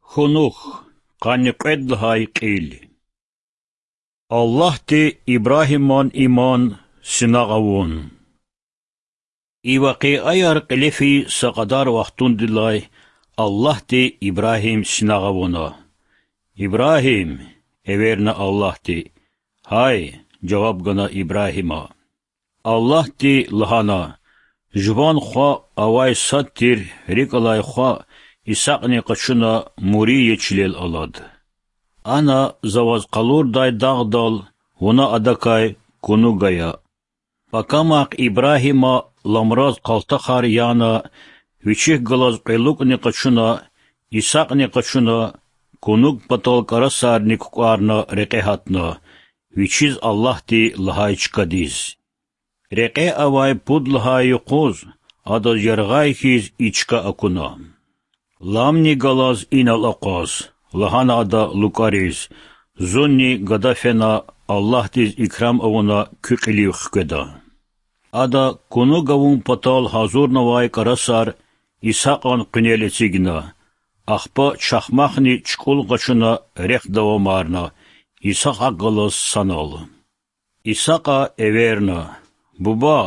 Хунух, қаниқед лхай қил. Аллах те Ибрахиман иман синағавун. Ивақи айар қилефи сақадар вақтун дилай, Аллах те Ибрахим синағавуна. Ибрахим, эверна Аллах те. Хай, жаваб гана Ибрахима. Аллах те лхана. Жван хва авай саттир рикалай хва Исақни қачуна мурие чилел алад. Ана заваз қалур дай дағдал, вона адакай кунугая. Пакамақ Ибрахима ламраз қалтахар яна, вичих галаз қилукни қачуна, Исақни қачуна, кунуг патал карасарни кукарна реқехатна, вичиз Аллахти лхайчкадиз. Реқе авай пуд лхай юқуз, ада ярғай хиз ичка акуна. Ламни галаз инал ақаз, лахана ада лукариз, зунни гадафена Аллахтиз икрам авуна кюқилив хкеда. Ада куну гавун патал хазур навай карасар, Исақан қинелецигна, ахпа чахмахни чкул гачуна рех давамарна, Исақа галаз санал. Исақа эверна, буба,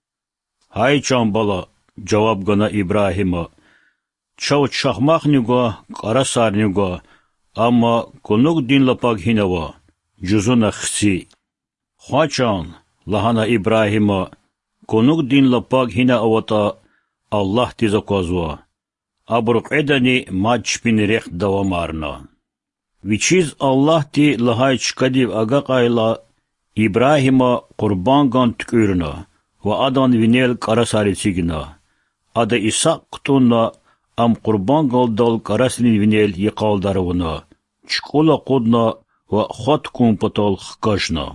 хай чамбала, жаваб гана Ибрахима, Чау чахмахнюга, карасарнюга, амма кунук дин лапаг хинава, джузуна хси. Хвачан, лахана Ибрахима, кунук дин лапаг хина авата, Аллах ти заказва. Абрук эдани мачпин рех давамарна. Вичиз Аллах ти лахай чкадив агакайла, Ибрахима курбанган ткюрна, ва адан винел карасарицигна. Ада Исақ ктунна, ам курбан галдал караслин винел якалдаровна, чкула кудна ва хоткун патал хкашна.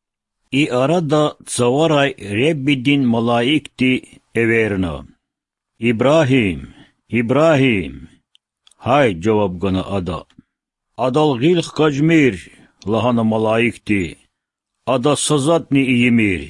И арада цаварай реббидин малаикти эверна. Ибрахим, Ибрахим, хай жаваб гана ада. Адал гил хкажмир, лахана малаикти, ада сазатни иемир.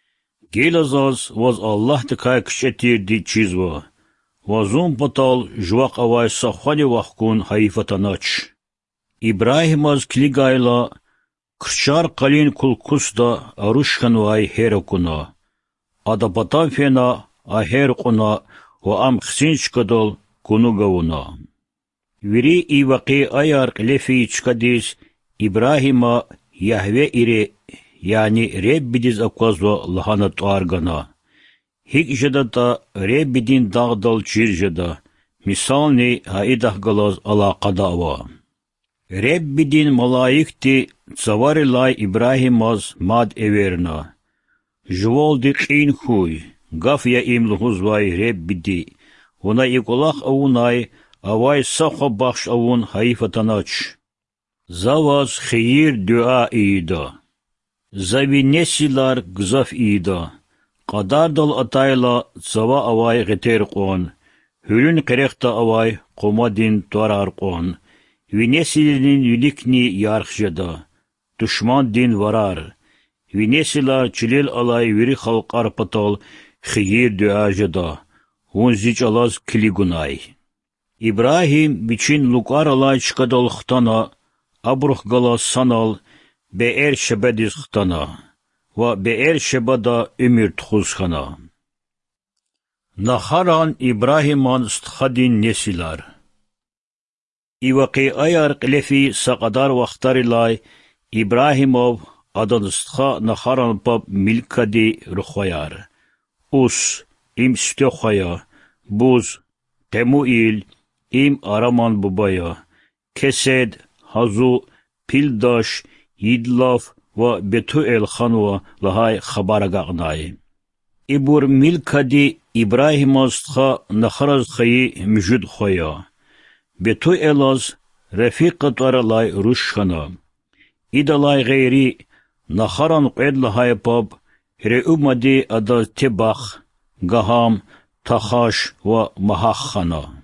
Гилазаз ваз Аллах такай кшетир ди чизва. Вазун патал жвақ авай сахвани вахкун хаифатанач. Ибрахимаз клигайла крчар қалин кулкуста арушхан вай херакуна. Ада патам фена ахеркуна ва ам хсинчкадал кунугавуна. Вири и вақи аяр лефи чкадис Ибрахима яхве ире, яни реббидиз аквазва лахана туаргана. Хик жадата ребидин дагдал чиржада, мисални хаидах галаз алақадава. Ребидин малаикти цаварилай Ибрахимаз мад эверна. Жволди қин хуй, гаф я им лхузвай ребиди, вона икулах аунай, авай сахва бахш аун хаифатанач. Заваз хиир дуа ида. Завинесилар гзаф ида. Qadarдал атайла цава авай гетер қон, хүлін қеректа авай қомадин туарар қон, винесилин юликни ярхжада, душман дин варар, винесила чилел алай вири халқар патал хиир дуажада, он зич алаз килигунай. Ибрахим бичин лукар алай чкадал хтана, абрух галас санал, беэр шабадиз хтана. Ва беэр шебада умирт хузхана. Нахаран Ибрахиман стхадин несилар. Ивақи аяр қилефи сақадар вақтарилай Ибрахимов адан стха нахаран пап милкади рухваяр. Ус, им стехая, буз, темуил, им араман бубая, кесед, хазу, пилдаш, идлав, ва бетуэл ханва лахай хабарагагнай. Ибур милкади Ибрахимастха нахараз хаи мжуд хоя. Бетуэлаз рефиқатаралай рушхана. Идалай гайри нахаран қед лахай паб реумади адаз тебах, гахам, тахаш ва махаххана.